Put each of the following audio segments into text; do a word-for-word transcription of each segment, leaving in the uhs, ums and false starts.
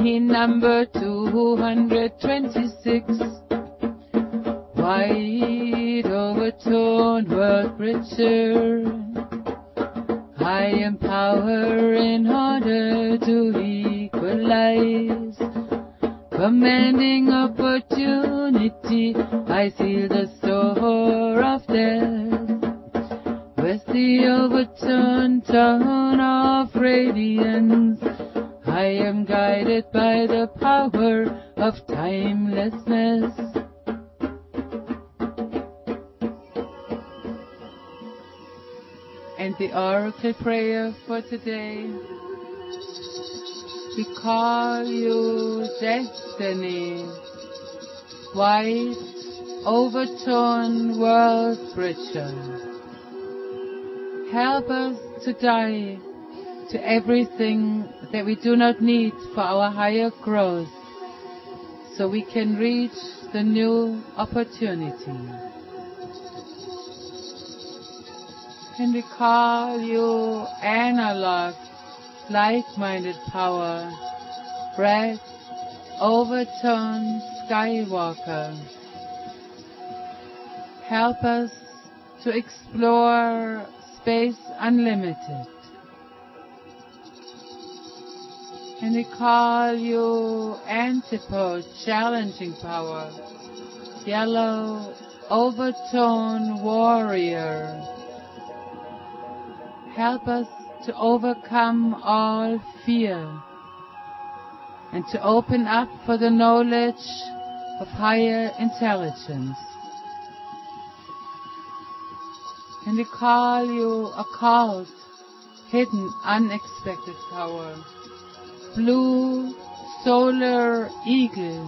Lucky number two hundred twenty-six. White overtone world preacher. High in power in order to equalize. Commanding opportunity, I seal the store of death. With the overturned tone of radiance, I am guided by the power of timelessness. And the oracle prayer for today. We call you destiny, white overtone world bridger. Help us to die to everything that we do not need for our higher growth, so we can reach the new opportunity. And we call you analog, like-minded power, red, overtone skywalker. Help us to explore space unlimited. And we call you antipode, challenging power, yellow, overtone warrior. Help us to overcome all fear and to open up for the knowledge of higher intelligence. And we call you occult, hidden, unexpected power, blue solar eagle.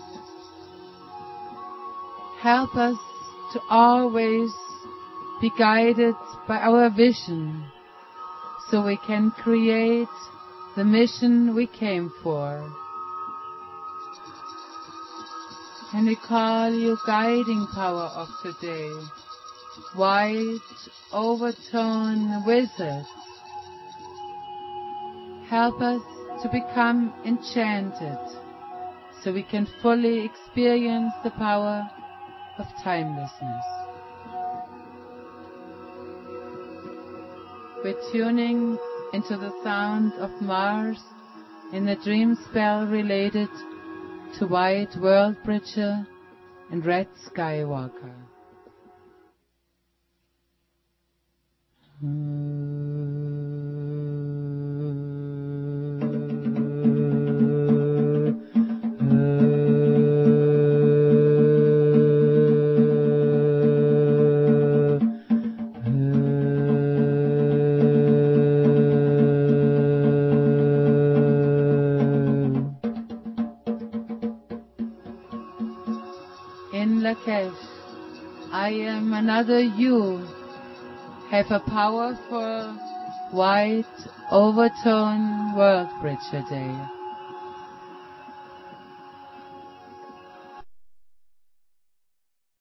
Help us to always be guided by our vision, so we can create the mission we came for. And we call you guiding power of today, white overtone wizard. Help us to become enchanted, so we can fully experience the power of timelessness. We're tuning into the sound of Mars in the dream spell related to White World Bridger and Red Skywalker. I am another you, have a powerful white overtone world bridger day.